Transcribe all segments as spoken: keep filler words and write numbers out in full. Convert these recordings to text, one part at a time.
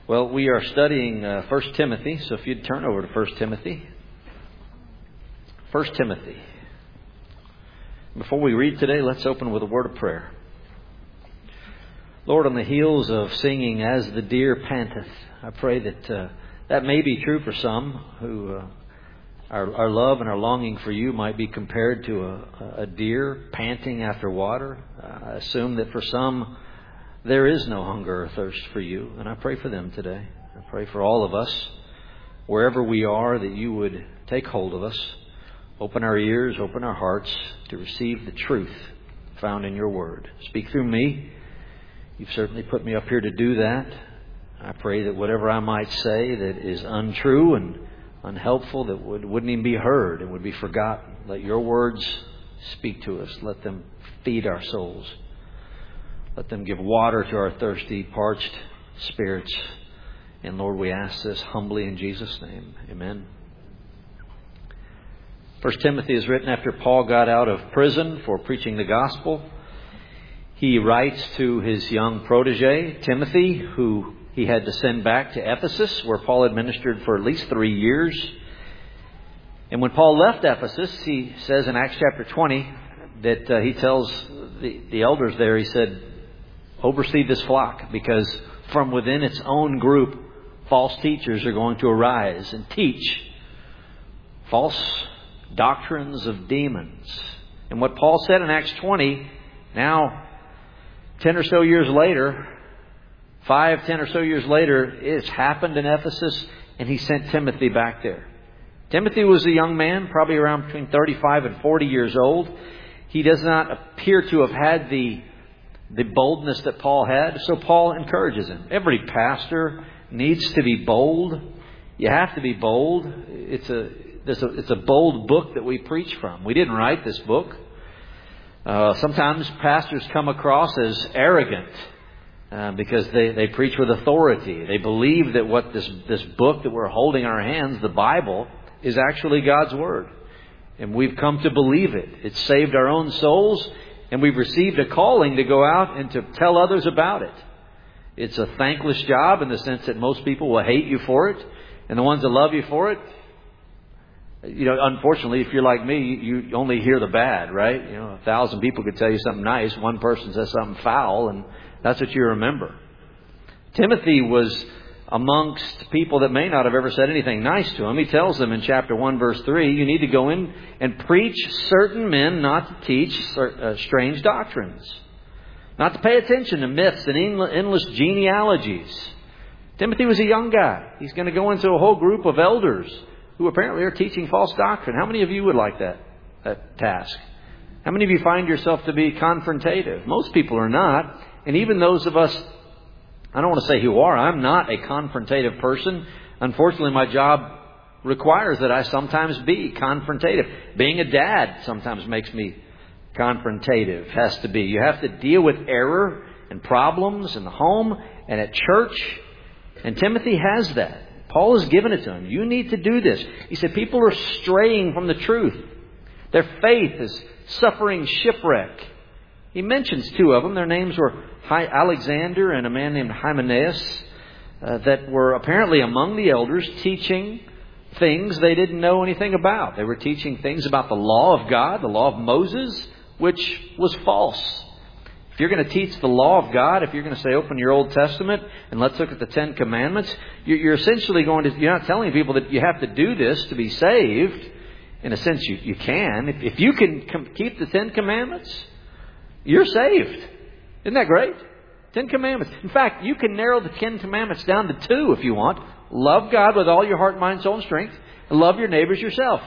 Well, we are studying uh, First Timothy, so if you'd turn over to First Timothy. First Timothy. Before we read today, let's open with a word of prayer. Lord, on the heels of singing As the Deer Panteth, I pray that uh, that may be true for some who uh, our, our love and our longing for you might be compared to a, a deer panting after water. I assume that for some there is no hunger or thirst for you, and I pray for them today. I pray for all of us, wherever we are, that you would take hold of us, open our ears, open our hearts to receive the truth found in your word. Speak through me. You've certainly put me up here to do that. I pray that whatever I might say that is untrue and unhelpful, that would, wouldn't even be heard and would be forgotten. Let your words speak to us. Let them feed our souls. Let them give water to our thirsty, parched spirits. And Lord, we ask this humbly in Jesus' name. Amen. First Timothy is written after Paul got out of prison for preaching the gospel. He writes to his young protege, Timothy, who he had to send back to Ephesus, where Paul had ministered for at least three years. And when Paul left Ephesus, he says in Acts chapter twenty that uh, he tells the, the elders there, he said, oversee this flock, because from within its own group, false teachers are going to arise and teach false doctrines of demons. And what Paul said in Acts twenty, now ten or so years later, five, ten or so years later, it's happened in Ephesus, and he sent Timothy back there. Timothy was a young man, probably around between thirty-five and forty years old. He does not appear to have had the the boldness that Paul had. So Paul encourages him. Every pastor needs to be bold. You have to be bold. It's a, it's a, it's a bold book that we preach from. We didn't write this book. Uh, sometimes pastors come across as arrogant uh, because they, they preach with authority. They believe that what this, this book that we're holding in our hands, the Bible, is actually God's Word. And we've come to believe it. It's saved our own souls. And we've received a calling to go out and to tell others about it. It's a thankless job in the sense that most people will hate you for it. And the ones that love you for it, you know, unfortunately, if you're like me, you only hear the bad, right? You know, a thousand people could tell you something nice. One person says something foul, and that's what you remember. Timothy was amongst people that may not have ever said anything nice to him. He tells them in chapter one, verse three, you need to go in and preach certain men not to teach strange doctrines, not to pay attention to myths and endless genealogies. Timothy was a young guy. He's going to go into a whole group of elders who apparently are teaching false doctrine. How many of you would like that, that task? How many of you find yourself to be confrontative? Most people are not. And even those of us, I don't want to say who are. I'm not a confrontative person. Unfortunately, my job requires that I sometimes be confrontative. Being a dad sometimes makes me confrontative. Has to be. You have to deal with error and problems in the home and at church. And Timothy has that. Paul has given it to him. You need to do this. He said people are straying from the truth. Their faith is suffering shipwreck. He mentions two of them. Their names were Alexander and a man named Hymenaeus uh, that were apparently among the elders teaching things they didn't know anything about. They were teaching things about the law of God, the law of Moses, which was false. If you're going to teach the law of God, if you're going to say open your Old Testament and let's look at the Ten Commandments, you're, you're essentially going to, you're not telling people that you have to do this to be saved. In a sense, you, you can. If, if you can com- keep the Ten Commandments, you're saved. Isn't that great? Ten Commandments. In fact, you can narrow the Ten Commandments down to two if you want. Love God with all your heart, mind, soul, and strength. And love your neighbors yourself.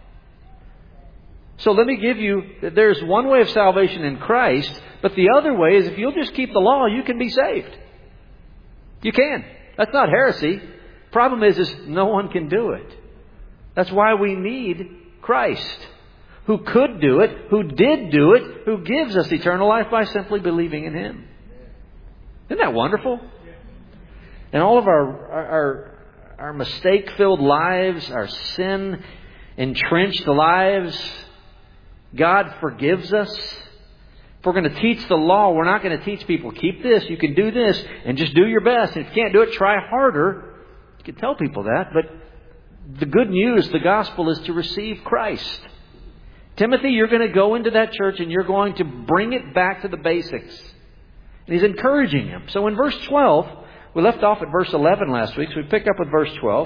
So let me give you, there's one way of salvation in Christ, but the other way is if you'll just keep the law, you can be saved. You can. That's not heresy. Problem is, is no one can do it. That's why we need Christ, who could do it, who did do it, who gives us eternal life by simply believing in Him. Isn't that wonderful? And all of our our, our mistake-filled lives, our sin-entrenched lives, God forgives us. If we're going to teach the law, we're not going to teach people, keep this, you can do this, and just do your best. And if you can't do it, try harder. You can tell people that. But the good news, the gospel, is to receive Christ. Timothy, you're going to go into that church and you're going to bring it back to the basics. And he's encouraging him. So in verse twelve, we left off at verse eleven last week, so we pick up with verse twelve.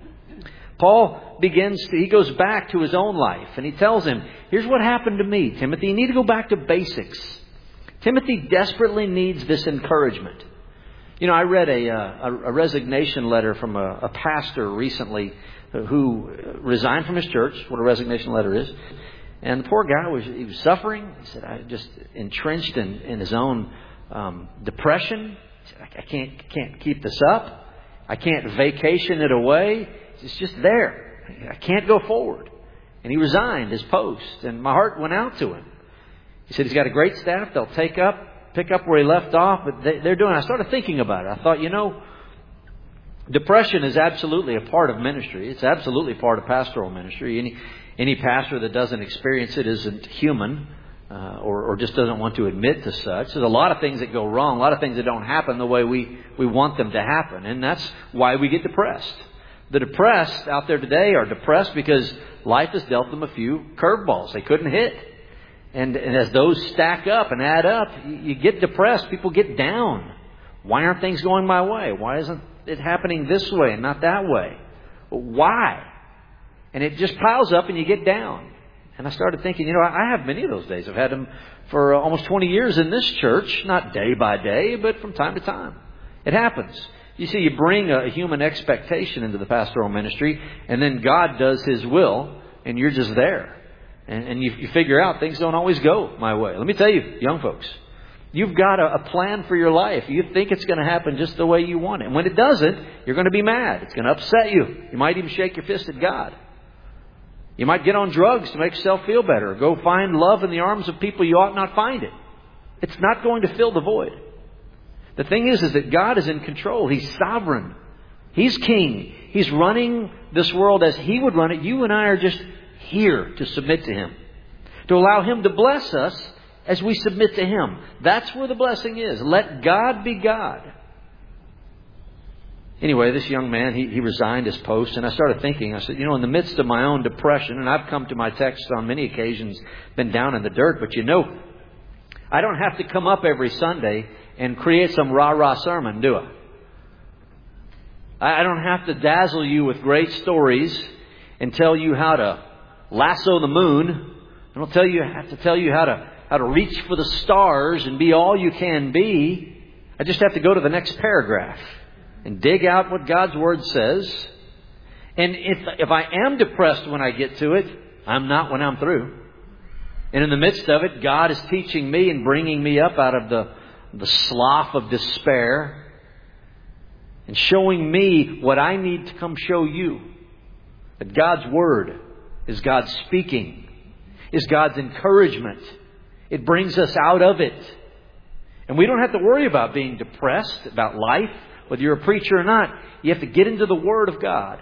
Paul begins, to, he goes back to his own life and he tells him, here's what happened to me, Timothy. You need to go back to basics. Timothy desperately needs this encouragement. You know, I read a, a, a resignation letter from a, a pastor recently who resigned from his church, what a resignation letter is. And the poor guy was, he was suffering. He said, I just entrenched in, in his own um, depression. He said, I, I can't, can't keep this up. I can't vacation it away. It's just there. I can't go forward. And he resigned his post. And my heart went out to him. He said he's got a great staff. They'll take up, pick up where he left off. But they, they're doing it. I started thinking about it. I thought, you know, depression is absolutely a part of ministry. It's absolutely part of pastoral ministry. Any, any pastor that doesn't experience it isn't human. Uh, or, or just doesn't want to admit to such. There's a lot of things that go wrong. A lot of things that don't happen the way we, we want them to happen. And that's why we get depressed. The depressed out there today are depressed because life has dealt them a few curveballs they couldn't hit. And, and as those stack up and add up, you, you get depressed. People get down. Why aren't things going my way? Why isn't it happening this way and not that way? Why? And it just piles up and you get down. And I started thinking, you know, I have many of those days. I've had them for almost twenty years in this church, not day by day, but from time to time. It happens. You see, you bring a human expectation into the pastoral ministry, and then God does His will, and you're just there. And, and you, you figure out things don't always go my way. Let me tell you, young folks, you've got a, a plan for your life. You think it's going to happen just the way you want it. And when it doesn't, you're going to be mad. It's going to upset you. You might even shake your fist at God. You might get on drugs to make yourself feel better. Or go find love in the arms of people you ought not find it. It's not going to fill the void. The thing is, is that God is in control. He's sovereign. He's king. He's running this world as He would run it. You and I are just here to submit to Him. To allow Him to bless us as we submit to Him. That's where the blessing is. Let God be God. Anyway, this young man, he, he resigned his post. And I started thinking, I said, you know, in the midst of my own depression, and I've come to my text on many occasions, been down in the dirt. But you know, I don't have to come up every Sunday and create some rah-rah sermon, do I? I don't have to dazzle you with great stories and tell you how to lasso the moon. I don't tell you have to tell you how to how to reach for the stars and be all you can be. I just have to go to the next paragraph and dig out what God's Word says. And if if I am depressed when I get to it, I'm not when I'm through. And in the midst of it, God is teaching me and bringing me up out of the the slough of despair and showing me what I need to come show you. That God's Word is God's speaking, is God's encouragement. It brings us out of it. And we don't have to worry about being depressed about life, whether you're a preacher or not. You have to get into the Word of God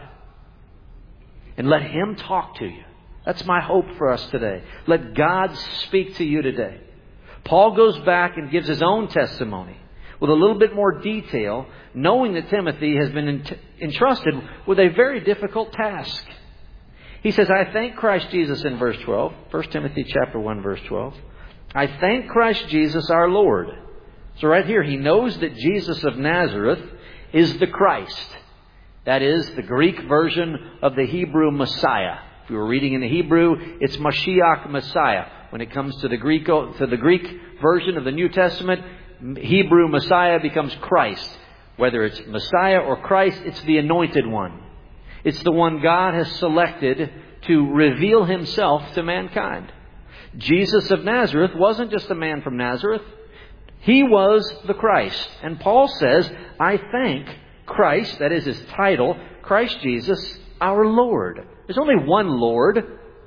and let Him talk to you. That's my hope for us today. Let God speak to you today. Paul goes back and gives his own testimony with a little bit more detail, knowing that Timothy has been entrusted with a very difficult task. He says, I thank Christ Jesus in verse twelve. First Timothy chapter one, verse twelve. I thank Christ Jesus our Lord. So right here, he knows that Jesus of Nazareth is the Christ. That is the Greek version of the Hebrew Messiah. If you were reading in the Hebrew, it's Mashiach Messiah. When it comes to the Greek, to the Greek version of the New Testament, Hebrew Messiah becomes Christ. Whether it's Messiah or Christ, it's the anointed one. It's the one God has selected to reveal Himself to mankind. Jesus of Nazareth wasn't just a man from Nazareth. He was the Christ. And Paul says, I thank Christ, that is His title, Christ Jesus, our Lord. There's only one Lord.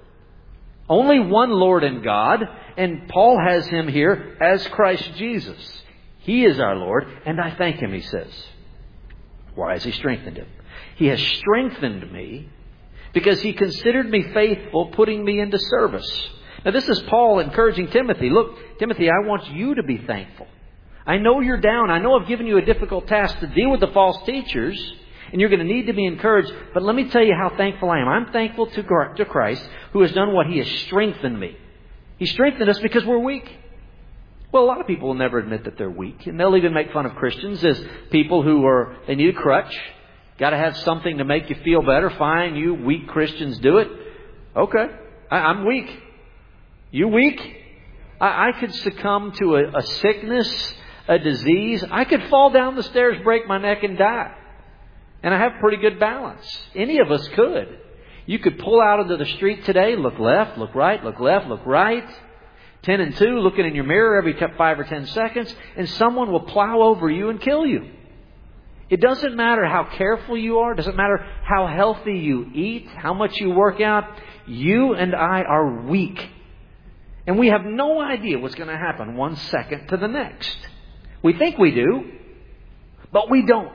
Only one Lord and God. And Paul has Him here as Christ Jesus. He is our Lord. And I thank Him, he says. Why has He strengthened Him? He has strengthened me because He considered me faithful, putting me into service. Now this is Paul encouraging Timothy. Look, Timothy, I want you to be thankful. I know you're down. I know I've given you a difficult task to deal with the false teachers, and you're going to need to be encouraged. But let me tell you how thankful I am. I'm thankful to Christ, who has done what He has strengthened me. He strengthened us because we're weak. Well, a lot of people will never admit that they're weak. And they'll even make fun of Christians as people who are, they need a crutch. Got to have something to make you feel better. Fine, you weak Christians do it. Okay, I, I'm weak. You weak? I, I could succumb to a, a sickness, a disease. I could fall down the stairs, break my neck, and die. And I have pretty good balance. Any of us could. You could pull out into the street today, look left, look right, look left, look right. Ten and two, looking in your mirror every five or ten seconds, and someone will plow over you and kill you. It doesn't matter how careful you are. It doesn't matter how healthy you eat, how much you work out. You and I are weak. And we have no idea what's going to happen one second to the next. We think we do, but we don't.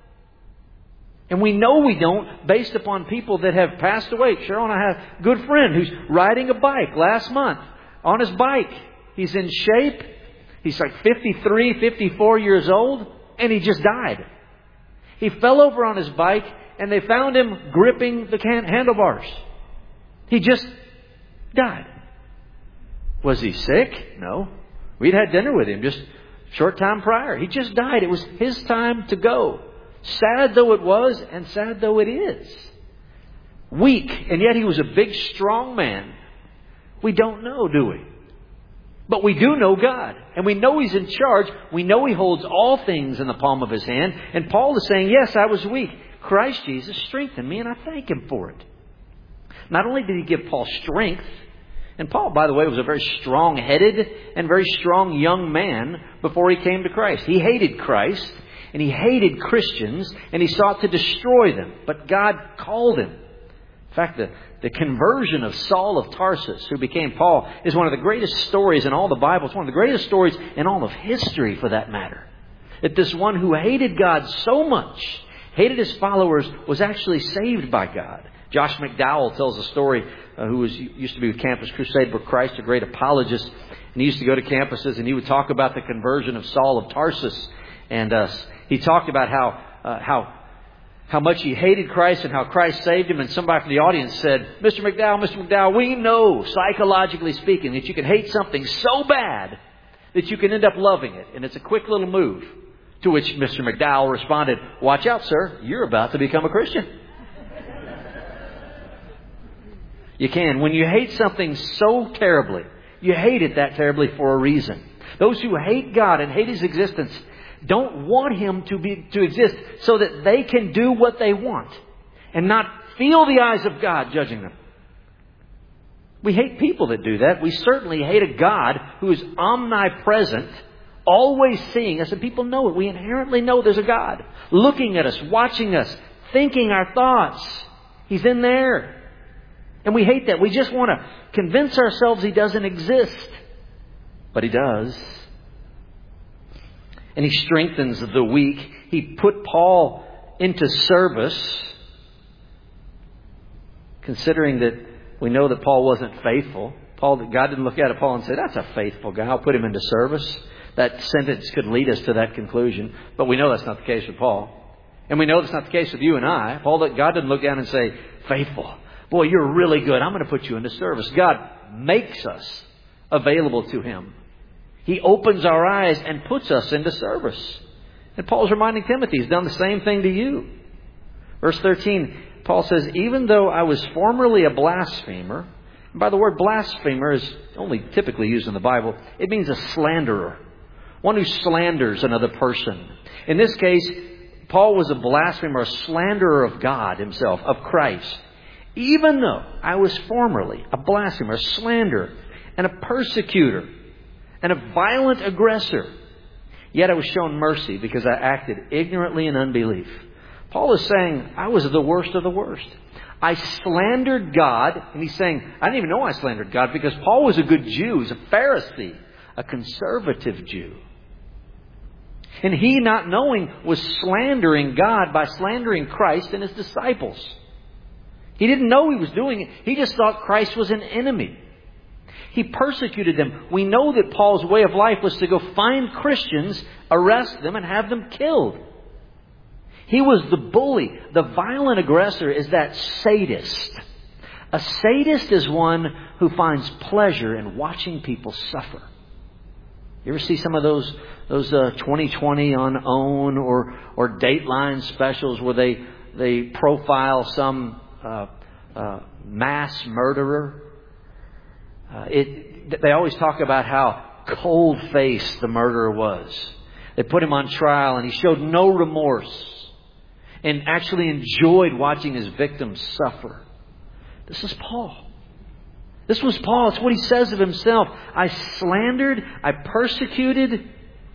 And we know we don't based upon people that have passed away. Cheryl and I have a good friend who's riding a bike last month. On his bike, he's in shape. He's like fifty-three, fifty-four years old, and he just died. He fell over on his bike, and they found him gripping the handlebars. He just died. Was he sick? No. We'd had dinner with him just a short time prior. He just died. It was his time to go. Sad though it was, and sad though it is. Weak, and yet he was a big, strong man. We don't know, do we? But we do know God. And we know He's in charge. We know He holds all things in the palm of His hand. And Paul is saying, yes, I was weak. Christ Jesus strengthened me, and I thank Him for it. Not only did He give Paul strength, and Paul, by the way, was a very strong-headed and very strong young man before he came to Christ. He hated Christ, and he hated Christians, and he sought to destroy them. But God called him. In fact, the, the conversion of Saul of Tarsus, who became Paul, is one of the greatest stories in all the Bible. It's one of the greatest stories in all of history, for that matter. That this one who hated God so much, hated His followers, was actually saved by God. Josh McDowell tells a story, uh, who was used to be with Campus Crusade for Christ, a great apologist. And he used to go to campuses and he would talk about the conversion of Saul of Tarsus. And uh, he talked about how uh, how how much he hated Christ and how Christ saved him. And somebody from the audience said, Mister McDowell, Mister McDowell, we know, psychologically speaking, that you can hate something so bad that you can end up loving it. And it's a quick little move. To which Mister McDowell responded, watch out, sir. You're about to become a Christian. You can. When you hate something so terribly, you hate it that terribly for a reason. Those who hate God and hate His existence don't want Him to be to exist so that they can do what they want and not feel the eyes of God judging them. We hate people that do that. We certainly hate a God who is omnipresent, always seeing us, and people know it. We inherently know there's a God looking at us, watching us, thinking our thoughts. He's in there. And we hate that. We just want to convince ourselves He doesn't exist. But He does. And He strengthens the weak. He put Paul into service. Considering that we know that Paul wasn't faithful. Paul, God didn't look at Paul and say, that's a faithful guy. I'll put him into service. That sentence could lead us to that conclusion. But we know that's not the case with Paul. And we know that's not the case with you and I. Paul, God didn't look down and say, faithful. Boy, you're really good. I'm going to put you into service. God makes us available to Him. He opens our eyes and puts us into service. And Paul's reminding Timothy, He's done the same thing to you. Verse thirteen, Paul says, even though I was formerly a blasphemer, and by the word blasphemer is only typically used in the Bible, it means a slanderer. One who slanders another person. In this case, Paul was a blasphemer, a slanderer of God Himself, of Christ. Even though I was formerly a blasphemer, a slanderer, and a persecutor, and a violent aggressor, yet I was shown mercy because I acted ignorantly in unbelief. Paul is saying, I was the worst of the worst. I slandered God, and he's saying, I didn't even know I slandered God because Paul was a good Jew. He was a Pharisee, a conservative Jew. And he, not knowing, was slandering God by slandering Christ and His disciples. He didn't know he was doing it. He just thought Christ was an enemy. He persecuted them. We know that Paul's way of life was to go find Christians, arrest them, and have them killed. He was the bully. The violent aggressor is that sadist. A sadist is one who finds pleasure in watching people suffer. You ever see some of those those uh, twenty twenty on OWN or or Dateline specials where they they profile some uh, uh, mass murderer? Uh, it they always talk about how cold-faced the murderer was. They put him on trial and he showed no remorse and actually enjoyed watching his victims suffer. This is Paul. This was Paul. It's what he says of himself. I slandered. I persecuted.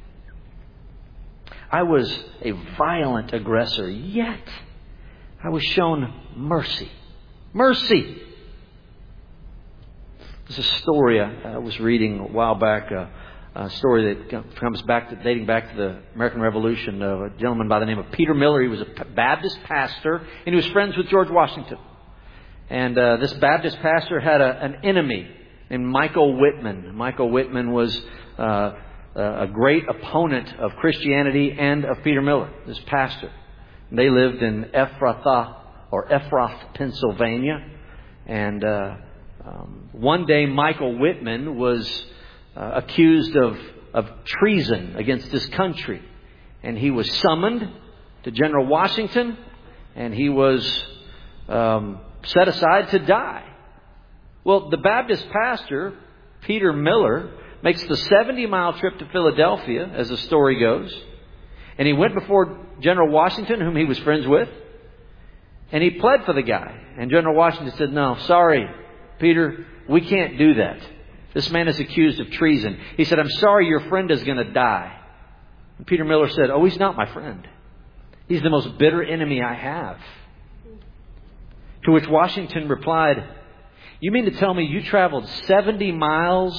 I was a violent aggressor. Yet, I was shown mercy. Mercy. There's a story I was reading a while back. Uh, a story that comes back to, dating back to the American Revolution. Uh, a gentleman by the name of Peter Miller. He was a Baptist pastor, and he was friends with George Washington. And uh, this Baptist pastor had a, an enemy named Michael Whitman. Michael Whitman was uh, a great opponent of Christianity and of Peter Miller, this pastor. And they lived in Ephrathah or Ephrath, Pennsylvania. And uh, um, one day Michael Whitman was uh, accused of, of treason against his country. And he was summoned to General Washington, and he was Um, set aside to die. Well, the Baptist pastor, Peter Miller, makes the seventy mile trip to Philadelphia, as the story goes. And he went before General Washington, whom he was friends with. And he pled for the guy. And General Washington said, no, sorry, Peter, we can't do that. This man is accused of treason. He said, I'm sorry, your friend is going to die. And Peter Miller said, oh, he's not my friend. He's the most bitter enemy I have. To which Washington replied, you mean to tell me you traveled seventy miles?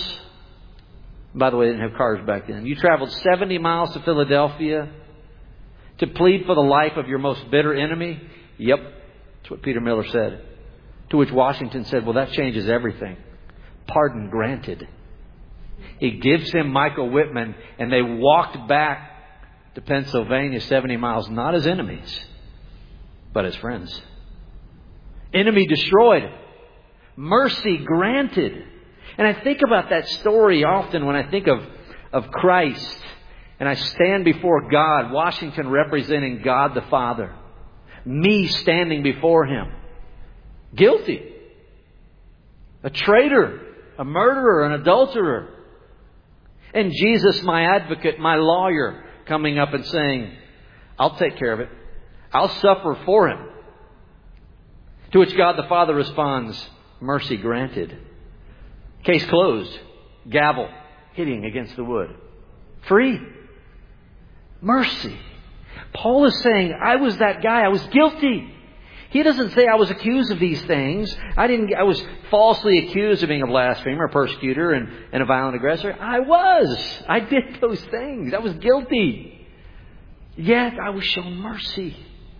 By the way, they didn't have cars back then. You traveled seventy miles to Philadelphia to plead for the life of your most bitter enemy? Yep, that's what Peter Miller said. To which Washington said, well, that changes everything. Pardon granted. He gives him Michael Whitman, and they walked back to Pennsylvania seventy miles, not as enemies, but as friends. Enemy destroyed. Mercy granted. And I think about that story often when I think of, of Christ. And I stand before God, Washington representing God the Father. Me standing before Him. Guilty. A traitor. A murderer. An adulterer. And Jesus, my advocate, my lawyer, coming up and saying, I'll take care of it. I'll suffer for him. To which God the Father responds, mercy granted. Case closed. Gavel hitting against the wood. Free. Mercy. Paul is saying, I was that guy. I was guilty. He doesn't say I was accused of these things. I didn't. I was falsely accused of being a blasphemer, a persecutor, and, and a violent aggressor. I was. I did those things. I was guilty. Yet I was shown mercy.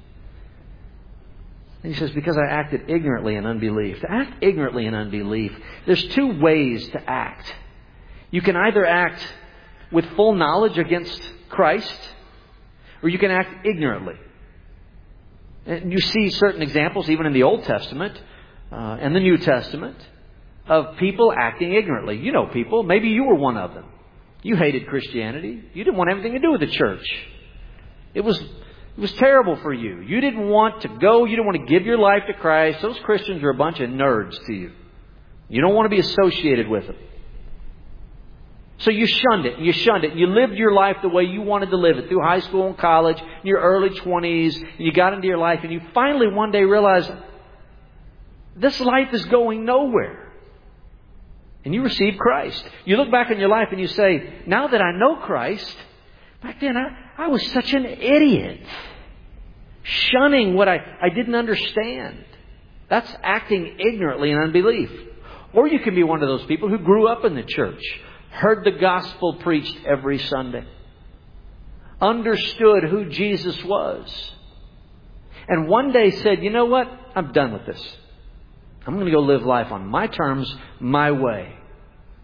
And he says, because I acted ignorantly in unbelief. To act ignorantly in unbelief, there's two ways to act. You can either act with full knowledge against Christ, or you can act ignorantly. And you see certain examples, even in the Old Testament uh, and the New Testament, of people acting ignorantly. You know people. Maybe you were one of them. You hated Christianity. You didn't want anything to do with the church. It was... It was terrible for you. You didn't want to go. You didn't want to give your life to Christ. Those Christians are a bunch of nerds to you. You don't want to be associated with them. So you shunned it. You shunned it. You lived your life the way you wanted to live it through high school and college, in your early twenties. And you got into your life and you finally one day realized this life is going nowhere. And you received Christ. You look back on your life and you say, now that I know Christ, back then I... I was such an idiot. Shunning what I, I didn't understand. That's acting ignorantly in unbelief. Or you can be one of those people who grew up in the church, heard the gospel preached every Sunday, understood who Jesus was, and one day said, you know what? I'm done with this. I'm going to go live life on my terms, my way.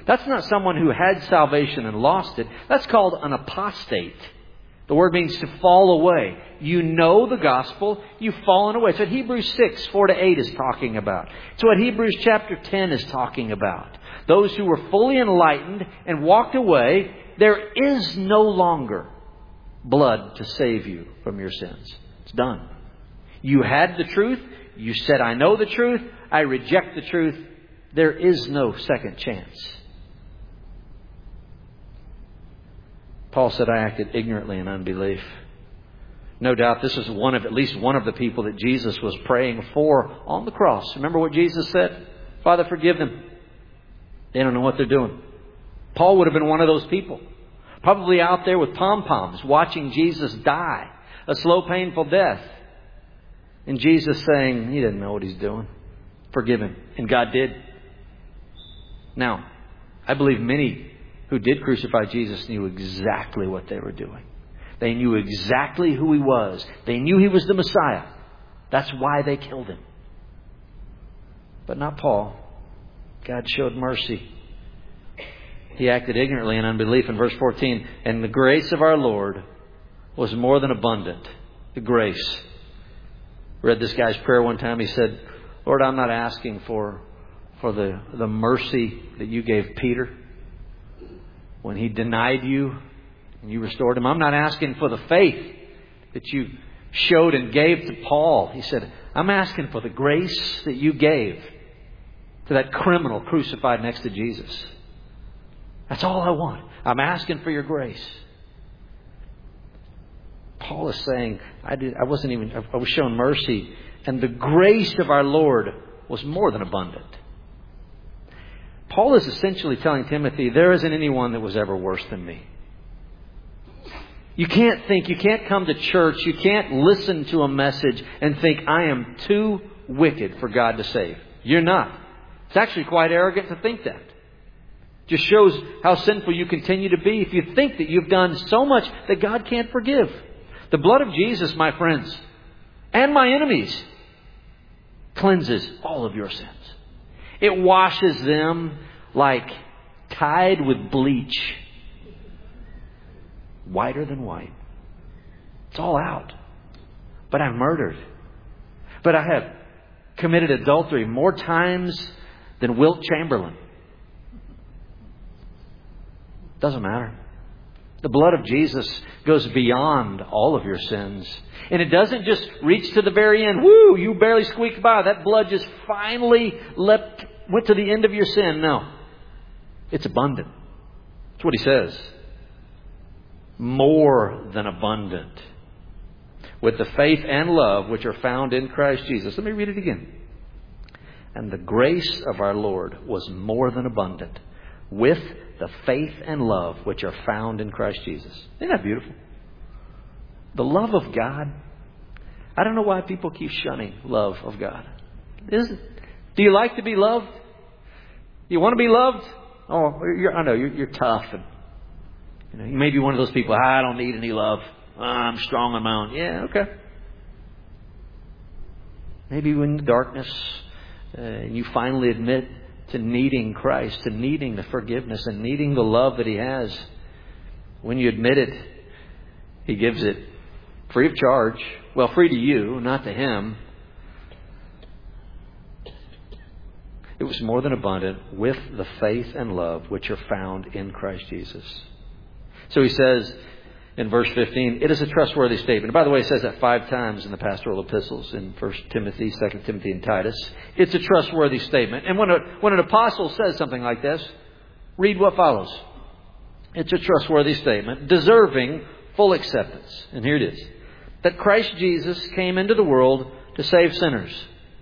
That's not someone who had salvation and lost it. That's called an apostate. The word means to fall away. You know the gospel, you've fallen away. It's what Hebrews six, four to eight is talking about. It's what Hebrews chapter ten is talking about. Those who were fully enlightened and walked away, there is no longer blood to save you from your sins. It's done. You had the truth. You said, I know the truth. I reject the truth. There is no second chance. Paul said, I acted ignorantly in unbelief. No doubt this is one of, at least one of the people that Jesus was praying for on the cross. Remember what Jesus said? Father, forgive them. They don't know what they're doing. Paul would have been one of those people. Probably out there with pom-poms watching Jesus die. A slow, painful death. And Jesus saying, he doesn't know what he's doing. Forgive him. And God did. Now, I believe many who did crucify Jesus knew exactly what they were doing. They knew exactly who he was. They knew he was the Messiah. That's why they killed him. But not Paul. God showed mercy. He acted ignorantly in unbelief. In verse fourteen, and the grace of our Lord was more than abundant. The grace. I read this guy's prayer one time. He said, Lord, I'm not asking for, for the, the mercy that you gave Peter when he denied you and you restored him. I'm not asking for the faith that you showed and gave to Paul. He said, I'm asking for the grace that you gave to that criminal crucified next to Jesus. That's all I want. I'm asking for your grace. Paul is saying, I did, I wasn't even, I was shown mercy, and the grace of our Lord was more than abundant. Paul is essentially telling Timothy, there isn't anyone that was ever worse than me. You can't think, you can't come to church, you can't listen to a message and think, I am too wicked for God to save. You're not. It's actually quite arrogant to think that. Just shows how sinful you continue to be if you think that you've done so much that God can't forgive. The blood of Jesus, my friends, and my enemies, cleanses all of your sins. It washes them like tied with bleach. Whiter than white. It's all out. But I've murdered. But I have committed adultery more times than Wilt Chamberlain. Doesn't matter. The blood of Jesus goes beyond all of your sins. And it doesn't just reach to the very end. Woo, you barely squeaked by. That blood just finally leapt, went to the end of your sin. No. It's abundant. That's what he says. More than abundant. With the faith and love which are found in Christ Jesus. Let me read it again. And the grace of our Lord was more than abundant. With the faith and love which are found in Christ Jesus. Isn't that beautiful? The love of God. I don't know why people keep shunning love of God. Isn't, do you like to be loved? You want to be loved? Oh, you're, I know you're, you're tough, and you know you may be one of those people. I don't need any love. I'm strong on my own. Yeah, okay. Maybe in the darkness, uh, you finally admit to needing Christ, to needing the forgiveness and needing the love that He has. When you admit it, He gives it free of charge. Well, free to you, not to Him. It was more than abundant with the faith and love which are found in Christ Jesus. So he says in verse fifteen, it is a trustworthy statement. By the way, he says that five times in the pastoral epistles in First Timothy, Second Timothy, and Titus. It's a trustworthy statement. And when, a, when an apostle says something like this, read what follows. It's a trustworthy statement, deserving full acceptance. And here it is. That Christ Jesus came into the world to save sinners.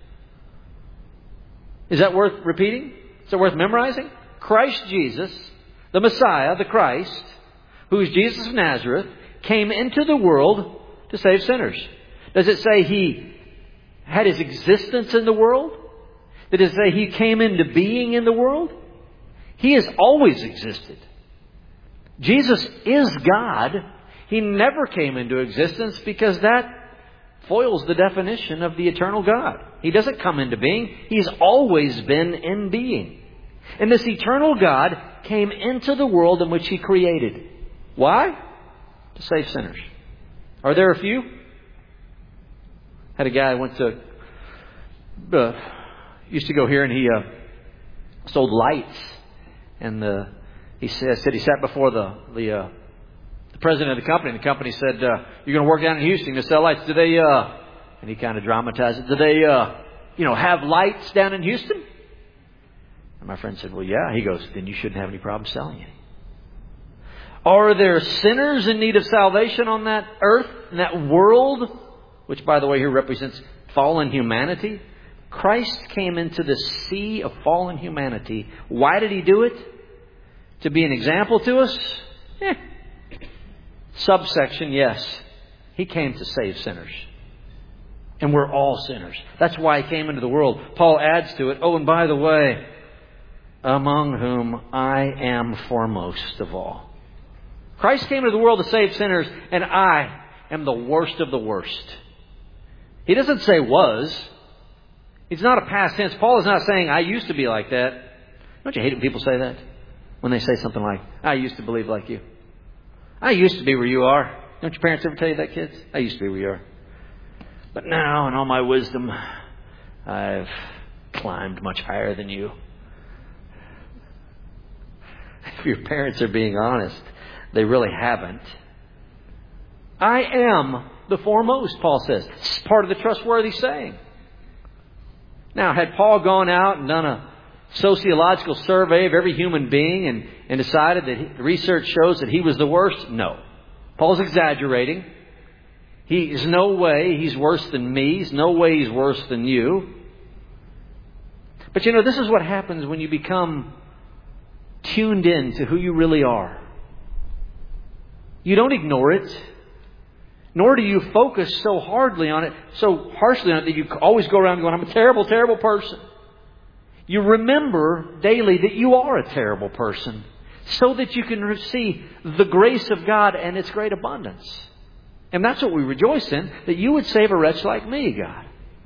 Is that worth repeating? Is that worth memorizing? Christ Jesus, the Messiah, the Christ, who is Jesus of Nazareth, came into the world to save sinners. Does it say He had His existence in the world? Did it say He came into being in the world? He has always existed. Jesus is God. He never came into existence because that foils the definition of the eternal God. He doesn't come into being. He's always been in being. And this eternal God came into the world in which He created. Why? To save sinners. Are there a few? Had a guy went to, uh, used to go here and he uh, sold lights. And uh, he said, said he sat before the the, uh, the president of the company. And the company said, uh, "You're going to work down in Houston to sell lights. Do they?" Uh, and he kind of dramatized it. Do they, uh, you know, have lights down in Houston? And my friend said, "Well, yeah." He goes, "Then you shouldn't have any problem selling any." Are there sinners in need of salvation on that earth, in that world, which, by the way, here represents fallen humanity? Christ came into the sea of fallen humanity. Why did He do it? To be an example to us? Eh. Subsection, yes. He came to save sinners. And we're all sinners. That's why He came into the world. Paul adds to it, oh, and by the way, among whom I am foremost of all. Christ came into the world to save sinners, and I am the worst of the worst. He doesn't say was. It's not a past tense. Paul is not saying, I used to be like that. Don't you hate when people say that? When they say something like, I used to believe like you. I used to be where you are. Don't your parents ever tell you that, kids? I used to be where you are. But now, in all my wisdom, I've climbed much higher than you. If your parents are being honest, they really haven't. I am the foremost, Paul says. It's part of the trustworthy saying. Now, had Paul gone out and done a sociological survey of every human being and, and decided that he, the research shows that he was the worst? No. Paul's exaggerating. He is no way he's worse than me. He's no way he's worse than you. But you know, this is what happens when you become tuned in to who you really are. You don't ignore it. Nor do you focus so hardly on it, so harshly on it, that you always go around going, I'm a terrible, terrible person. You remember daily that you are a terrible person so that you can see the grace of God and its great abundance. And that's what we rejoice in, that you would save a wretch like me, God.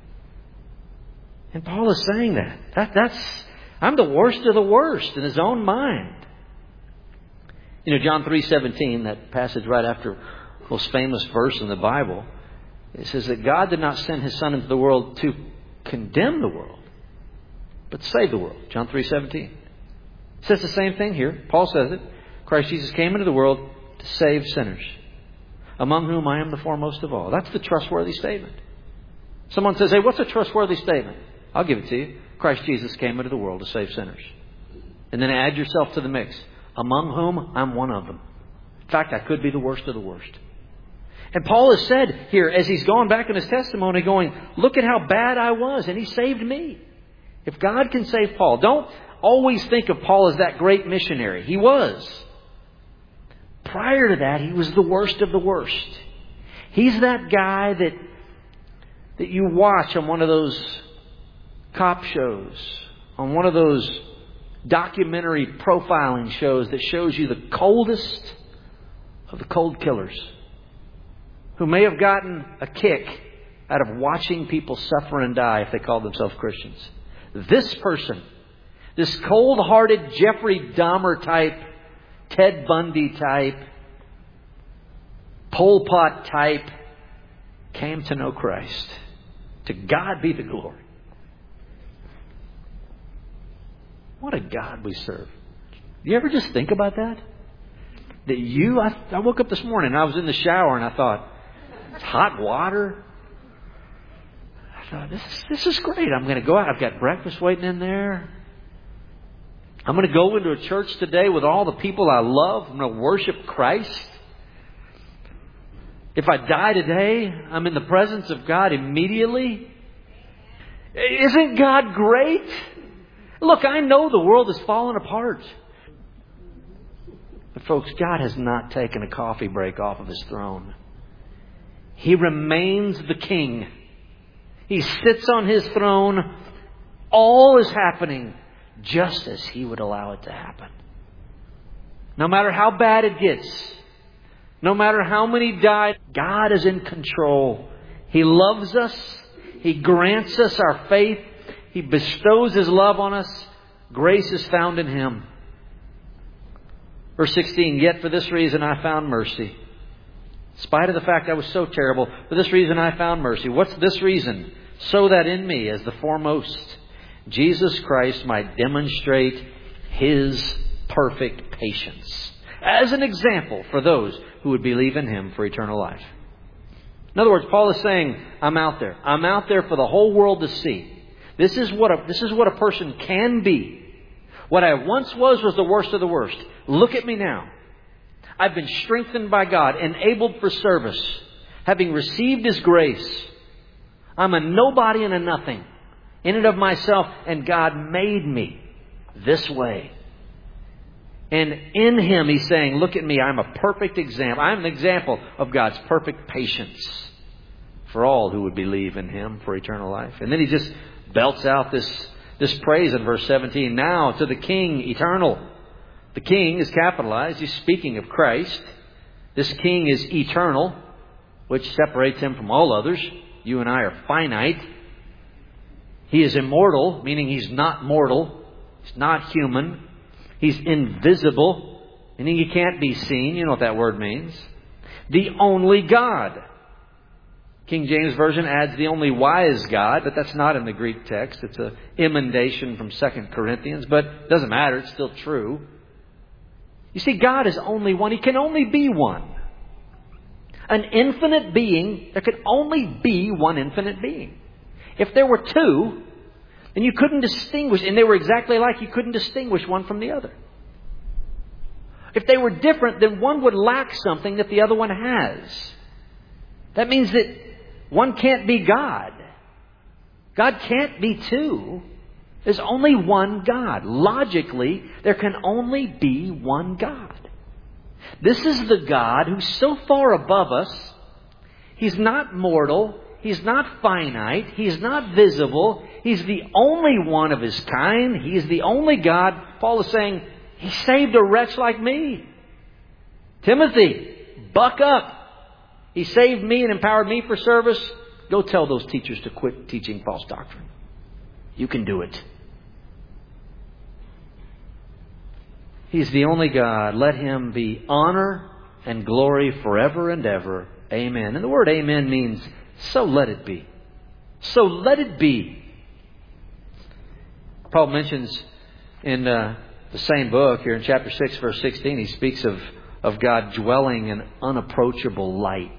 And Paul is saying that. that that's I'm the worst of the worst in his own mind. You know, John three seventeen, that passage right after most famous verse in the Bible, it says that God did not send His Son into the world to condemn the world, but to save the world. John three seventeen. It says the same thing here. Paul says it. Christ Jesus came into the world to save sinners, among whom I am the foremost of all. That's the trustworthy statement. Someone says, hey, what's a trustworthy statement? I'll give it to you. Christ Jesus came into the world to save sinners. And then add yourself to the mix. Among whom I'm one of them. In fact, I could be the worst of the worst. And Paul has said here, as he's gone back in his testimony, going, look at how bad I was, and He saved me. If God can save Paul, don't always think of Paul as that great missionary. He was. Prior to that, he was the worst of the worst. He's that guy that, that you watch on one of those cop shows, on one of those documentary profiling shows that shows you the coldest of the cold killers, who may have gotten a kick out of watching people suffer and die if they called themselves Christians. This person, this cold-hearted Jeffrey Dahmer type, Ted Bundy type, Pol Pot type, came to know Christ. To God be the glory. What a God we serve. You ever just think about that? That you, I, I woke up this morning and I was in the shower and I thought, it's hot water. I thought, this is, this is great. I'm going to go out. I've got breakfast waiting in there. I'm going to go into a church today with all the people I love. I'm going to worship Christ. If I die today, I'm in the presence of God immediately. Isn't God great? Look, I know the world is falling apart. But folks, God has not taken a coffee break off of His throne. He remains the King. He sits on His throne. All is happening just as He would allow it to happen. No matter how bad it gets, no matter how many die, God is in control. He loves us. He grants us our faith. He bestows His love on us Grace is found in Him. Verse sixteen, yet for this reason I found mercy. In spite of the fact I was so terrible, for this reason I found mercy. What's this reason? So that in me, as the foremost, Jesus Christ might demonstrate His perfect patience as an example for those who would believe in Him for eternal life. In other words, Paul is saying, I'm out there. I'm out there for the whole world to see. This is what a, this is what a person can be. What I once was was the worst of the worst. Look at me now. I've been strengthened by God, enabled for service, having received His grace. I'm a nobody and a nothing in and of myself, and God made me this way. And in Him, He's saying, look at me, I'm a perfect example. I'm an example of God's perfect patience for all who would believe in Him for eternal life. And then He just belts out this, this praise in verse seventeen. Now to the King eternal. The King is capitalized. He's speaking of Christ. This King is eternal, which separates Him from all others. You and I are finite. He is immortal, meaning He's not mortal. He's not human. He's invisible, meaning He can't be seen. You know what that word means. The only God. King James Version adds the only wise God, but that's not in the Greek text. It's an emendation from Second Corinthians, but it doesn't matter. It's still true. You see, God is only one. He can only be one. An infinite being, there could only be one infinite being. If there were two, then you couldn't distinguish, and they were exactly alike, you couldn't distinguish one from the other. If they were different, then one would lack something that the other one has. That means that one can't be God. God can't be two. There's only one God. Logically, there can only be one God. This is the God who's so far above us. He's not mortal. He's not finite. He's not visible. He's the only one of His kind. He's the only God. Paul is saying, He saved a wretch like me. Timothy, buck up. He saved me and empowered me for service. Go tell those teachers to quit teaching false doctrine. You can do it. He's the only God. Let Him be honor and glory forever and ever. Amen. And the word amen means, so let it be. So let it be. Paul mentions in uh, the same book here in chapter six, verse sixteen, he speaks of, of God dwelling in unapproachable light.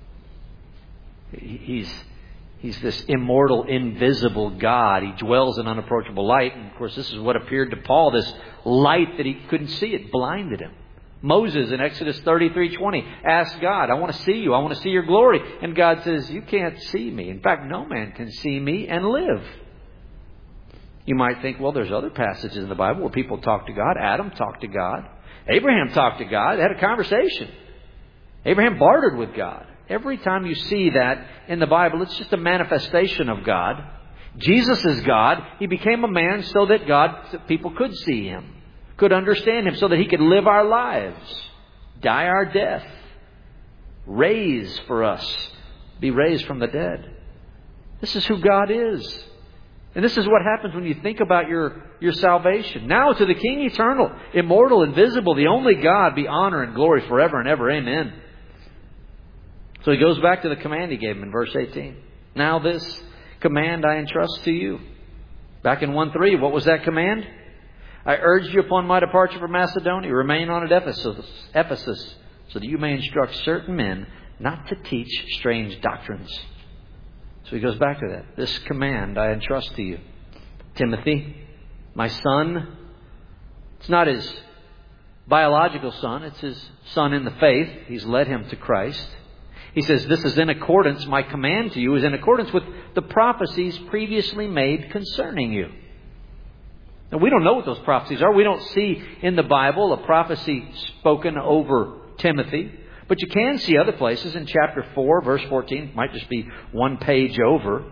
He's, he's this immortal, invisible God. He dwells in unapproachable light. And of course, this is what appeared to Paul, this light that he couldn't see. It blinded him. Moses in Exodus thirty-three twenty asked God, I want to see you. I want to see your glory. And God says, you can't see me. In fact, no man can see me and live. You might think, well, there's other passages in the Bible where people talk to God. Adam talked to God. Abraham talked to God. They had a conversation. Abraham bartered with God. Every time you see that in the Bible, it's just a manifestation of God. Jesus is God. He became a man so that God, people could see Him, could understand Him, so that He could live our lives, die our death, raise for us, be raised from the dead. This is who God is. And this is what happens when you think about your, your salvation. Now to the King eternal, immortal, invisible, the only God, be honor and glory forever and ever. Amen. So he goes back to the command He gave him in verse eighteen. Now this command I entrust to you. Back in one three, what was that command? I urge you upon my departure from Macedonia, remain on at Ephesus, Ephesus, so that you may instruct certain men not to teach strange doctrines. So he goes back to that. This command I entrust to you. Timothy, my son. It's not his biological son. It's his son in the faith. He's led him to Christ. He says, this is in accordance, my command to you is in accordance with the prophecies previously made concerning you. Now, we don't know what those prophecies are. We don't see in the Bible a prophecy spoken over Timothy. But you can see other places in chapter four, verse fourteen. It might just be one page over,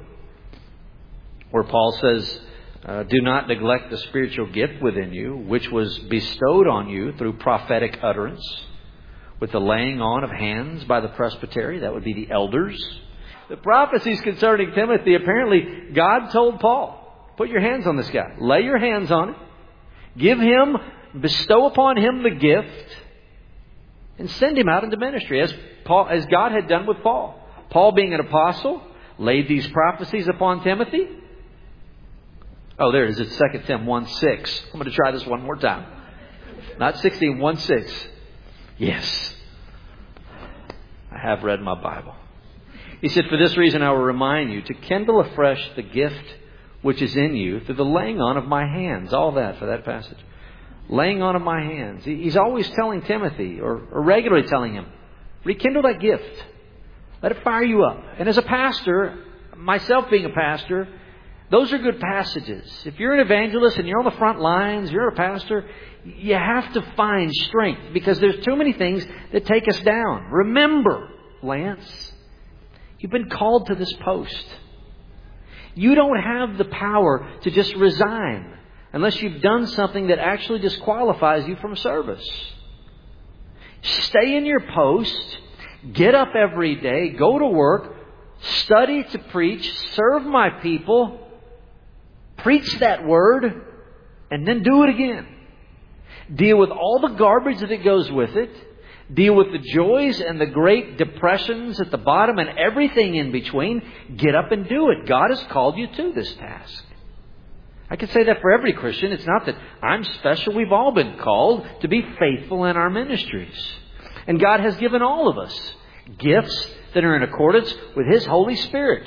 where Paul says, uh, do not neglect the spiritual gift within you, which was bestowed on you through prophetic utterance, with the laying on of hands by the presbytery. That would be the elders. The prophecies concerning Timothy, apparently God told Paul, put your hands on this guy. Lay your hands on him. Give him, bestow upon him the gift, and send him out into ministry, as Paul, as God had done with Paul. Paul, being an apostle, laid these prophecies upon Timothy. Oh, there it is. It's Second Timothy one six. I'm going to try this one more time. Not sixteen, one six. Yes. I have read my Bible. He said, for this reason I will remind you to kindle afresh the gift which is in you through the laying on of my hands. All that for that passage. Laying on of my hands. He's always telling Timothy, or, or regularly telling him, rekindle that gift. Let it fire you up. And as a pastor, myself being a pastor, those are good passages. If you're an evangelist and you're on the front lines, you're a pastor, you have to find strength, because there's too many things that take us down. Remember, Lance, you've been called to this post. You don't have the power to just resign unless you've done something that actually disqualifies you from service. Stay in your post. Get up every day. Go to work. Study to preach. Serve my people. Preach that word. And then do it again. Deal with all the garbage that it goes with it. Deal with the joys and the great depressions at the bottom and everything in between. Get up and do it. God has called you to this task. I can say that for every Christian. It's not that I'm special. We've all been called to be faithful in our ministries. And God has given all of us gifts that are in accordance with His Holy Spirit.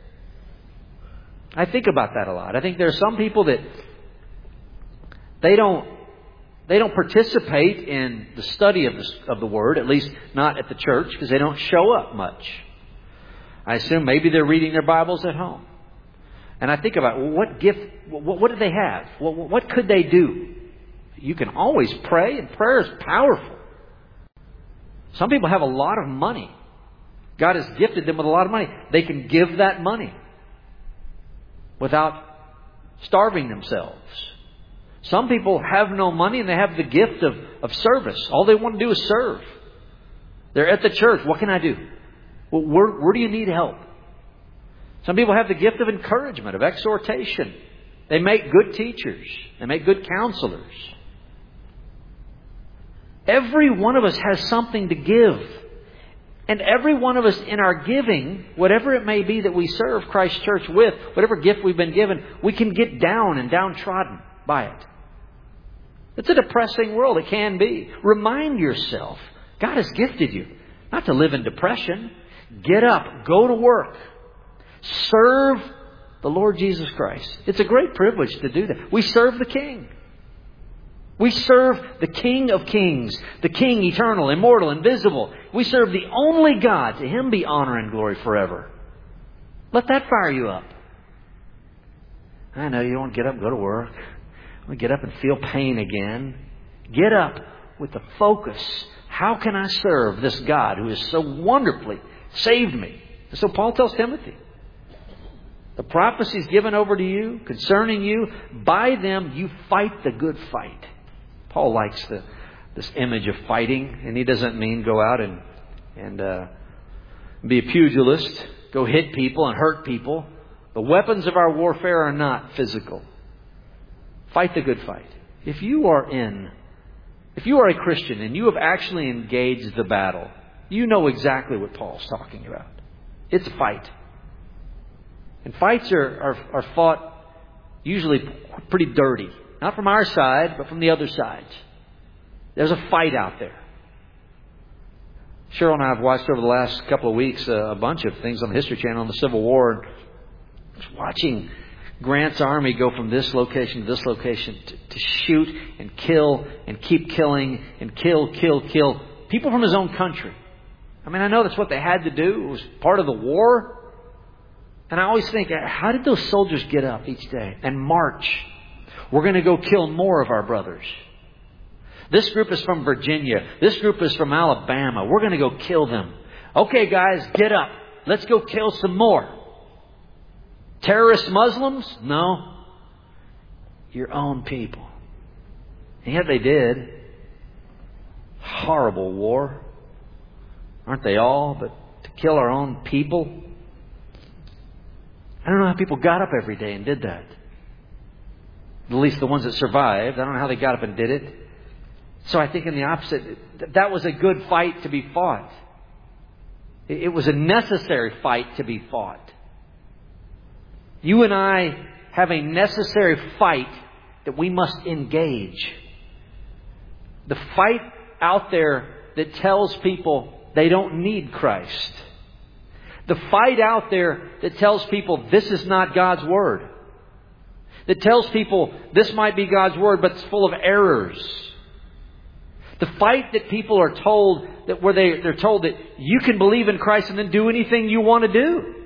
I think about that a lot. I think there are some people that they don't They don't participate in the study of the, of the Word, at least not at the church, because they don't show up much. I assume maybe they're reading their Bibles at home. And I think about, well, what gift, what, what do they have? What, what could they do? You can always pray, and prayer is powerful. Some people have a lot of money. God has gifted them with a lot of money. They can give that money without starving themselves. Some people have no money and they have the gift of, of service. All they want to do is serve. They're at the church. What can I do? Well, where, where do you need help? Some people have the gift of encouragement, of exhortation. They make good teachers. They make good counselors. Every one of us has something to give. And every one of us in our giving, whatever it may be that we serve Christ Church with, whatever gift we've been given, we can get down and downtrodden by it. It's a depressing world. It can be. Remind yourself, God has gifted you not to live in depression. Get up. Go to work. Serve the Lord Jesus Christ. It's a great privilege to do that. We serve the King. We serve the King of Kings, the King eternal, immortal, invisible. We serve the only God. To Him be honor and glory forever. Let that fire you up. I know you don't want to get up and go to work. We get up and feel pain again. Get up with the focus. How can I serve this God who has so wonderfully saved me? And so Paul tells Timothy, the prophecies given over to you concerning you, by them you fight the good fight. Paul likes the, this image of fighting, and he doesn't mean go out and, and uh, be a pugilist, go hit people and hurt people. The weapons of our warfare are not physical. Fight the good fight. If you are in, if you are a Christian and you have actually engaged the battle, you know exactly what Paul's talking about. It's a fight. And fights are, are, are fought usually pretty dirty. Not from our side, but from the other side. There's a fight out there. Cheryl and I have watched over the last couple of weeks uh, a bunch of things on the History Channel on the Civil War. And just watching Grant's army go from this location to this location to, to shoot and kill and keep killing and kill, kill, kill people from his own country. I mean, I know that's what they had to do. It was part of the war. And I always think, how did those soldiers get up each day and march? We're going to go kill more of our brothers. This group is from Virginia. This group is from Alabama. We're going to go kill them. Okay, guys, get up. Let's go kill some more. Terrorist Muslims? No. Your own people. And yet they did. Horrible war. Aren't they all? But to kill our own people. I don't know how people got up every day and did that. At least the ones that survived. I don't know how they got up and did it. So I think in the opposite, that was a good fight to be fought. It was a necessary fight to be fought. You and I have a necessary fight that we must engage. The fight out there that tells people they don't need Christ. The fight out there that tells people this is not God's Word. That tells people this might be God's Word, but it's full of errors. The fight that people are told, that where they, they're told that you can believe in Christ and then do anything you want to do.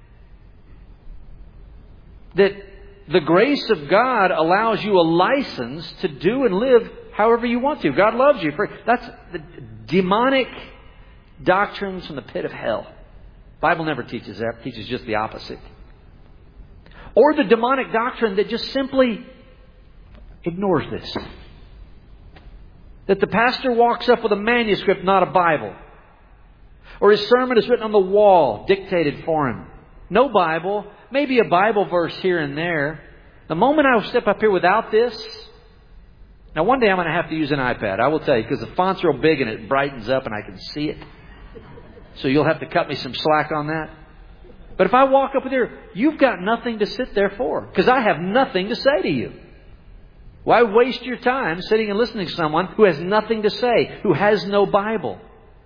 That the grace of God allows you a license to do and live however you want to. God loves you. That's the demonic doctrines from the pit of hell. The Bible never teaches that. It teaches just the opposite. Or the demonic doctrine that just simply ignores this. That the pastor walks up with a manuscript, not a Bible. Or his sermon is written on the wall, dictated for him. No Bible. Maybe a Bible verse here and there. The moment I step up here without this... Now one day I'm going to have to use an iPad. I will tell you, because the font's real big and it brightens up and I can see it. So you'll have to cut me some slack on that. But if I walk up with here, you've got nothing to sit there for. Because I have nothing to say to you. Why waste your time sitting and listening to someone who has nothing to say, who has no Bible?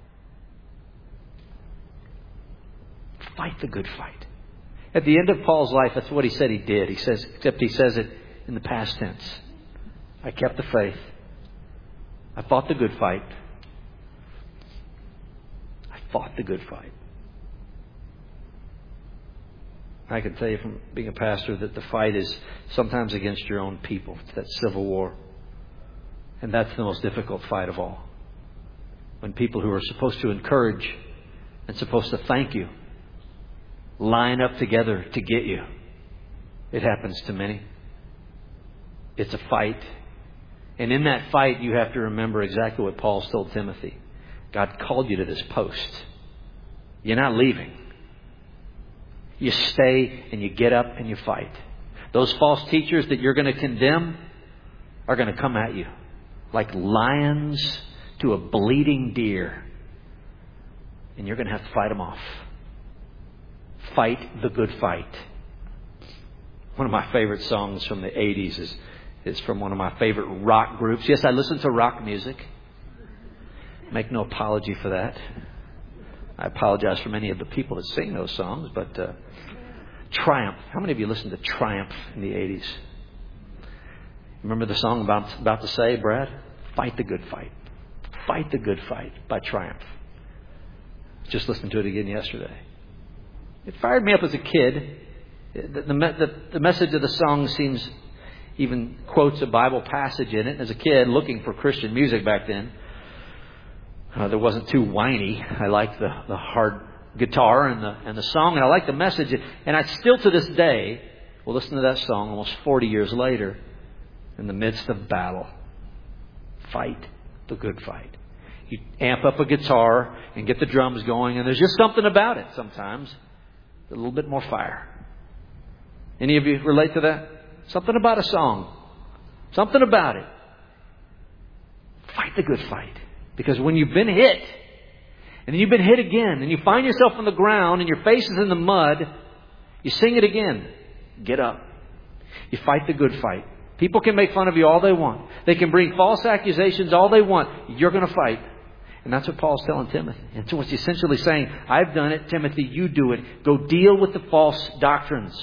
Fight the good fight. At the end of Paul's life, that's what he said he did. He says, except he says it in the past tense. I kept the faith. I fought the good fight. I fought the good fight. I can tell you from being a pastor that the fight is sometimes against your own people. It's that civil war. And that's the most difficult fight of all. When people who are supposed to encourage and supposed to thank you line up together to get you. It happens to many. It's a fight. And in that fight, you have to remember exactly what Paul's told Timothy. God called you to this post. You're not leaving. You stay and you get up and you fight. Those false teachers that you're going to condemn are going to come at you like lions to a bleeding deer. And you're going to have to fight them off. Fight the good fight. One of my favorite songs from the eighties is, is from one of my favorite rock groups. Yes, I listen to rock music. Make no apology for that. I apologize for many of the people that sing those songs, but uh, Triumph. How many of you listened to Triumph in the eighties? Remember the song I'm about, about to say, Brad? Fight the good fight. Fight the good fight by Triumph. Just listened to it again yesterday. It fired me up as a kid. The, the, the, the message of the song seems, even quotes a Bible passage in it. As a kid, looking for Christian music back then, uh, there wasn't too whiny. I liked the, the hard guitar and the and the song, and I liked the message. And I still, to this day, will listen to that song almost forty years later, in the midst of battle. Fight the good fight. You amp up a guitar and get the drums going, and there's just something about it sometimes. A little bit more fire. Any of you relate to that? Something about a song. Something about it. Fight the good fight. Because when you've been hit, and then you've been hit again, and you find yourself on the ground, and your face is in the mud, you sing it again. Get up. You fight the good fight. People can make fun of you all they want. They can bring false accusations all they want. You're going to fight. And that's what Paul's telling Timothy. And so he's essentially saying, I've done it. Timothy, you do it. Go deal with the false doctrines.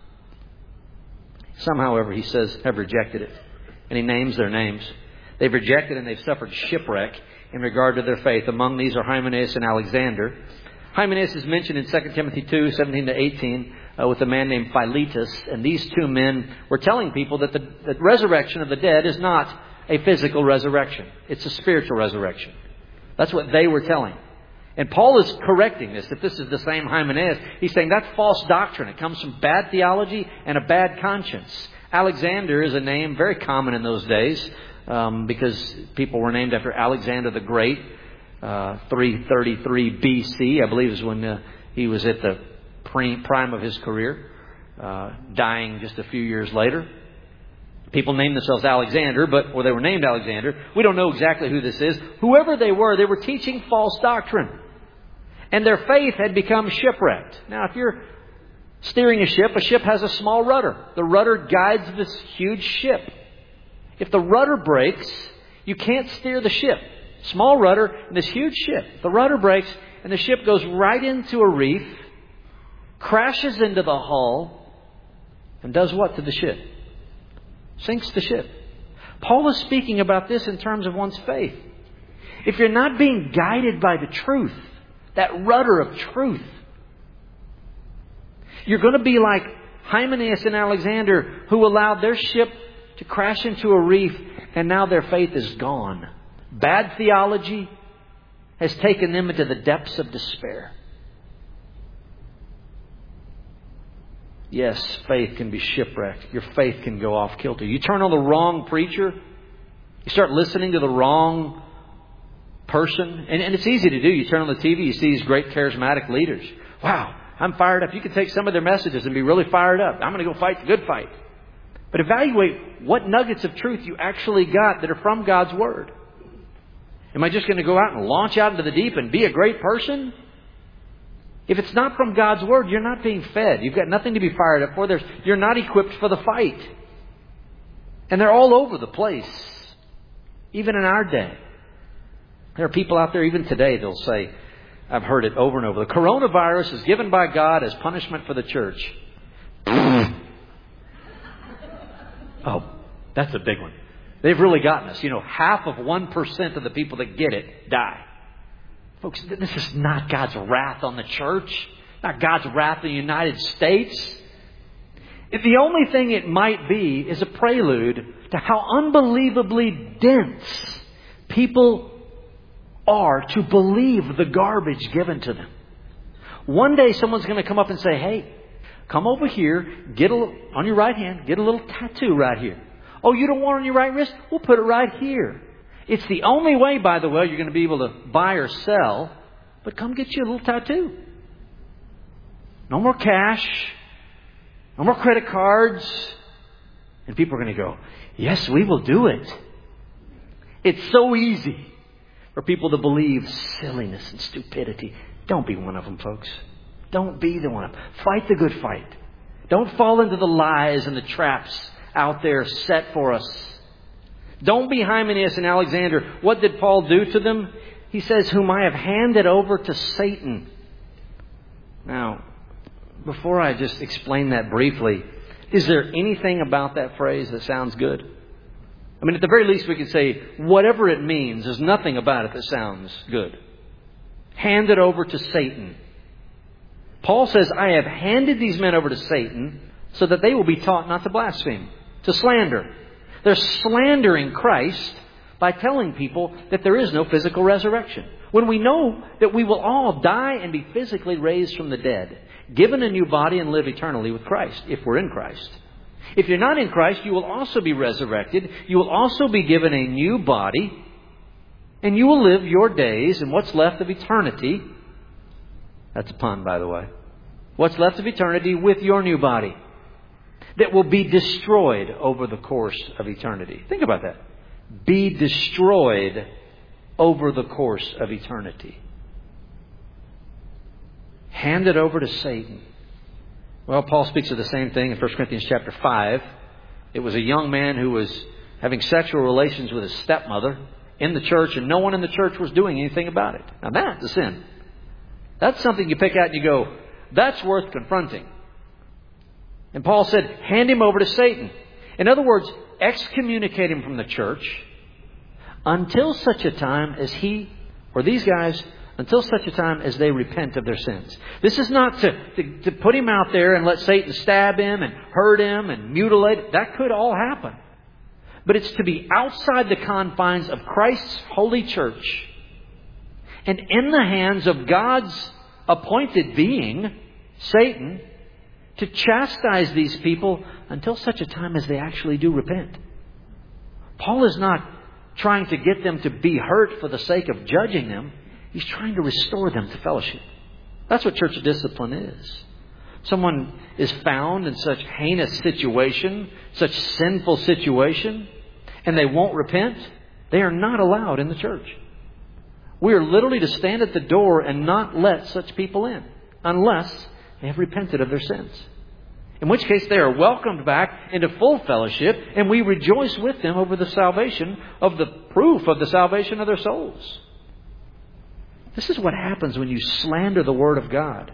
Some, however, he says, have rejected it. And he names their names. They've rejected and they've suffered shipwreck in regard to their faith. Among these are Hymenaeus and Alexander. Hymenaeus is mentioned in Second Timothy two, seventeen to eighteen, uh, with a man named Philetus. And these two men were telling people that the, the resurrection of the dead is not a physical resurrection. It's a spiritual resurrection. That's what they were telling. And Paul is correcting this. If this is the same Hymenaeus, he's saying that's false doctrine. It comes from bad theology and a bad conscience. Alexander is a name very common in those days um, because people were named after Alexander the Great. Uh, three thirty-three B C, I believe, is when uh, he was at the prime of his career, uh, dying just a few years later. People named themselves Alexander, but or they were named Alexander. We don't know exactly who this is. Whoever they were, they were teaching false doctrine. And their faith had become shipwrecked. Now, if you're steering a ship, a ship has a small rudder. The rudder guides this huge ship. If the rudder breaks, you can't steer the ship. Small rudder and this huge ship. The rudder breaks and the ship goes right into a reef, crashes into the hull, and does what to the ship? Sinks the ship. Paul is speaking about this in terms of one's faith. If you're not being guided by the truth, that rudder of truth, you're going to be like Hymenaeus and Alexander, who allowed their ship to crash into a reef, and now their faith is gone. Bad theology has taken them into the depths of despair. Yes, faith can be shipwrecked. Your faith can go off kilter. You turn on the wrong preacher. You start listening to the wrong person. And, and it's easy to do. You turn on the T V, you see these great charismatic leaders. Wow, I'm fired up. You can take some of their messages and be really fired up. I'm going to go fight the good fight. But evaluate what nuggets of truth you actually got that are from God's Word. Am I just going to go out and launch out into the deep and be a great person? If it's not from God's Word, you're not being fed. You've got nothing to be fired up for. There's, you're not equipped for the fight. And they're all over the place. Even in our day. There are people out there, even today, they'll say, I've heard it over and over, the coronavirus is given by God as punishment for the church. Oh, that's a big one. They've really gotten us. You know, half of one percent of the people that get it die. Folks, this is not God's wrath on the church. Not God's wrath in the United States. If the only thing it might be is a prelude to how unbelievably dense people are to believe the garbage given to them. One day someone's going to come up and say, hey, come over here, get a little, on your right hand, get a little tattoo right here. Oh, you don't want it on your right wrist? We'll put it right here. It's the only way, by the way, you're going to be able to buy or sell. But come get you a little tattoo. No more cash. No more credit cards. And people are going to go, yes, we will do it. It's so easy for people to believe silliness and stupidity. Don't be one of them, folks. Don't be the one of them. Fight the good fight. Don't fall into the lies and the traps out there set for us. Don't be Hymenaeus and Alexander. What did Paul do to them? He says, whom I have handed over to Satan. Now, before I just explain that briefly, is there anything about that phrase that sounds good? I mean, at the very least, we could say, whatever it means, there's nothing about it that sounds good. Handed over to Satan. Paul says, I have handed these men over to Satan so that they will be taught not to blaspheme, to slander. They're slandering Christ by telling people that there is no physical resurrection. When we know that we will all die and be physically raised from the dead, given a new body and live eternally with Christ, if we're in Christ. If you're not in Christ, you will also be resurrected. You will also be given a new body. And you will live your days in what's left of eternity. That's a pun, by the way. What's left of eternity with your new body. That will be destroyed over the course of eternity. Think about that. Be destroyed over the course of eternity. Handed over to Satan. Well, Paul speaks of the same thing in First Corinthians chapter five. It was a young man who was having sexual relations with his stepmother in the church, and no one in the church was doing anything about it. Now that's a sin. That's something you pick out and you go, that's worth confronting. And Paul said, hand him over to Satan. In other words, excommunicate him from the church until such a time as he, or these guys, until such a time as they repent of their sins. This is not to, to, to put him out there and let Satan stab him and hurt him and mutilate. That could all happen. But it's to be outside the confines of Christ's holy church and in the hands of God's appointed being, Satan, to chastise these people until such a time as they actually do repent. Paul is not trying to get them to be hurt for the sake of judging them. He's trying to restore them to fellowship. That's what church discipline is. someone is found in such heinous situation, such sinful situation, and they won't repent, they are not allowed in the church. We are literally to stand at the door and not let such people in unless they have repented of their sins. In which case they are welcomed back into full fellowship, and we rejoice with them over the salvation of the proof of the salvation of their souls. This is what happens when you slander the Word of God.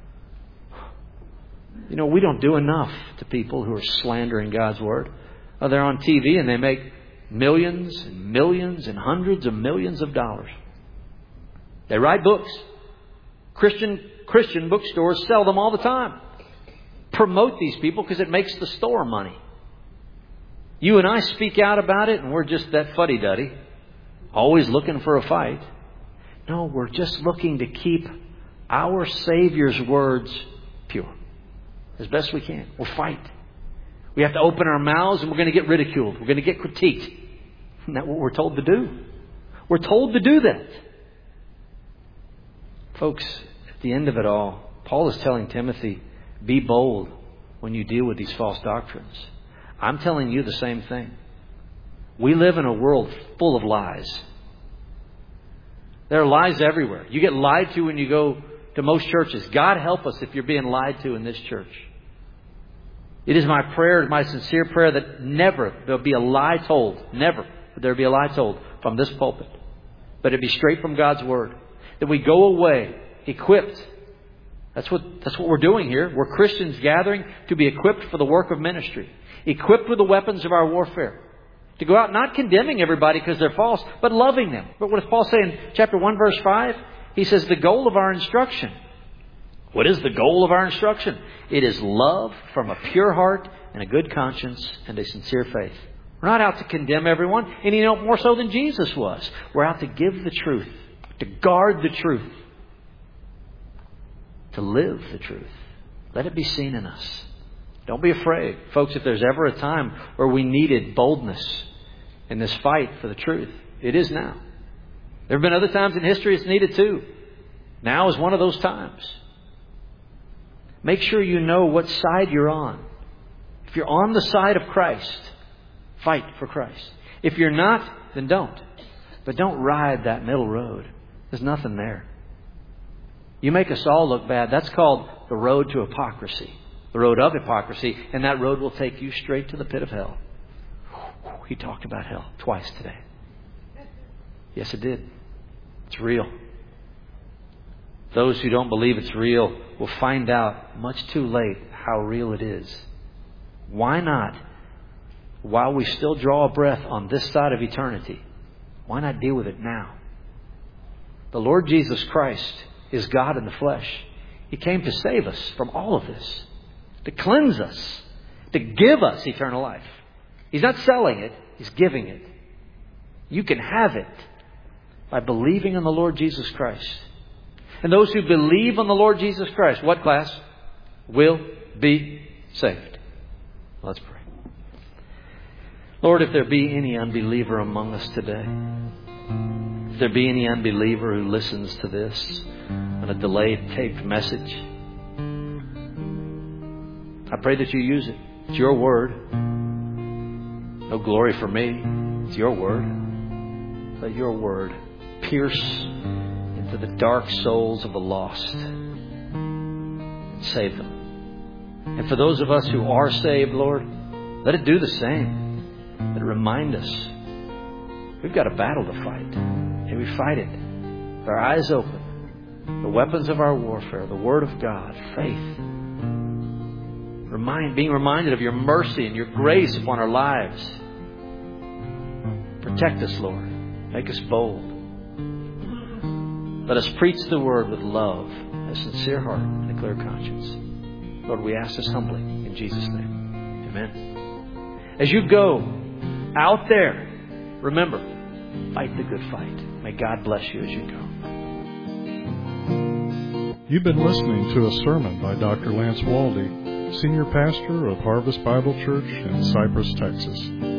You know, we don't do enough to people who are slandering God's Word. Oh, they're on T V and they make millions and millions and hundreds of millions of dollars. They write books. Christian Christian bookstores sell them all the time. Promote these people because it makes the store money. You and I speak out about it and we're just that fuddy-duddy, always looking for a fight. No, we're just looking to keep our Savior's words pure as best we can. We'll fight. We have to open our mouths and we're going to get ridiculed. We're going to get critiqued. Isn't that what we're told to do? We're told to do that. Folks, at the end of it all, Paul is telling Timothy, be bold when you deal with these false doctrines. I'm telling you the same thing. We live in a world full of lies. There are lies everywhere. You get lied to when you go to most churches. God help us if you're being lied to in this church. It is my prayer, my sincere prayer, that never there'll be a lie told. Never will there be a lie told from this pulpit. But it be straight from God's Word. That we go away equipped. That's what, that's what we're doing here. We're Christians gathering to be equipped for the work of ministry. Equipped with the weapons of our warfare. To go out not condemning everybody because they're false, but loving them. But what does Paul say in chapter one, verse five? He says the goal of our instruction. What is the goal of our instruction? It is love from a pure heart and a good conscience and a sincere faith. We're not out to condemn everyone, any more so than Jesus was. We're out to give the truth, to guard the truth, to live the truth. Let it be seen in us. Don't be afraid. Folks, if there's ever a time where we needed boldness in this fight for the truth, it is now. There have been other times in history it's needed too. Now is one of those times. Make sure you know what side you're on. If you're on the side of Christ, fight for Christ. If you're not, then don't. But don't ride that middle road. There's nothing there. You make us all look bad. That's called the road to hypocrisy. The road of hypocrisy. And that road will take you straight to the pit of hell. He talked about hell twice today. Yes, it did. It's real. Those who don't believe it's real will find out much too late how real it is. Why not, while we still draw a breath on this side of eternity, why not deal with it now? The Lord Jesus Christ is God in the flesh. He came to save us from all of this, to cleanse us, to give us eternal life. He's not selling it, He's giving it. You can have it by believing in the Lord Jesus Christ. And those who believe on the Lord Jesus Christ, what class? Will be saved. Let's pray. Lord, if there be any unbeliever among us today, if there be any unbeliever who listens to this on a delayed taped message, I pray that you use it. It's your word. No glory for me. It's your word. Let your word pierce into the dark souls of the lost and save them. And for those of us who are saved, Lord, let it do the same. Let it remind us we've got a battle to fight. And we fight it with our eyes open. The weapons of our warfare, the Word of God, faith. Remind, being reminded of your mercy and your grace upon our lives. Protect us, Lord. Make us bold. Let us preach the Word with love, a sincere heart, and a clear conscience. Lord, we ask this humbly in Jesus' name. Amen. As you go out there, remember, fight the good fight. May God bless you as you go. You've been listening to a sermon by Doctor Lance Waldy, Senior Pastor of Harvest Bible Church in Cypress, Texas.